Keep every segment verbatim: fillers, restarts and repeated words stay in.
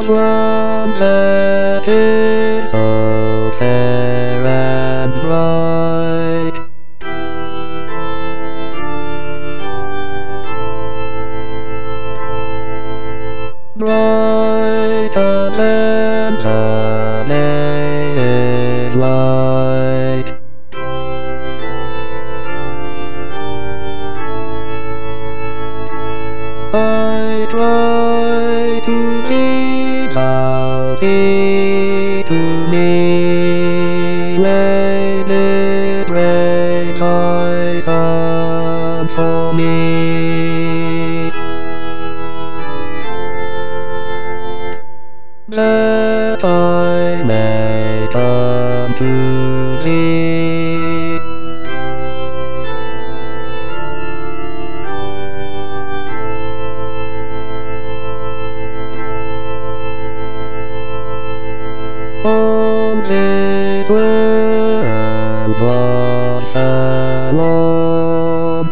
one that is so fair and bright. Brighter than the day's light. I try to be thou see to me, let it rain thy sun for me, that I may come to thee. All this world was alone,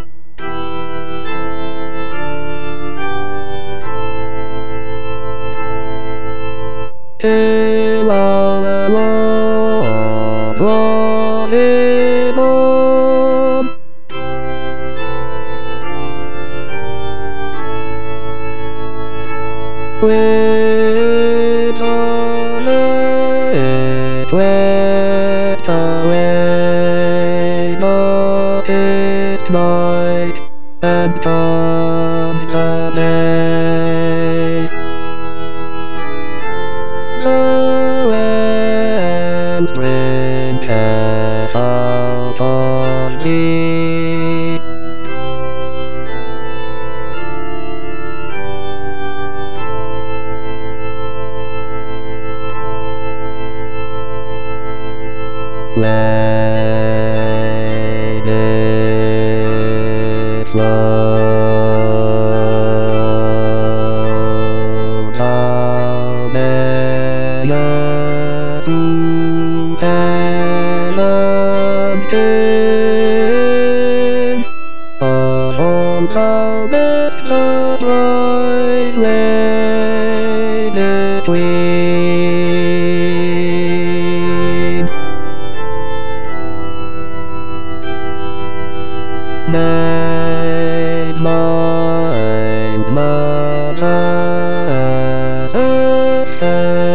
till all alone was it all. With all it went away, darkest night, and comes the day. The wellspring hath out of thee, let it flow down mayest to heaven's gate. Upon thou best the prize lay between. Made my mother as a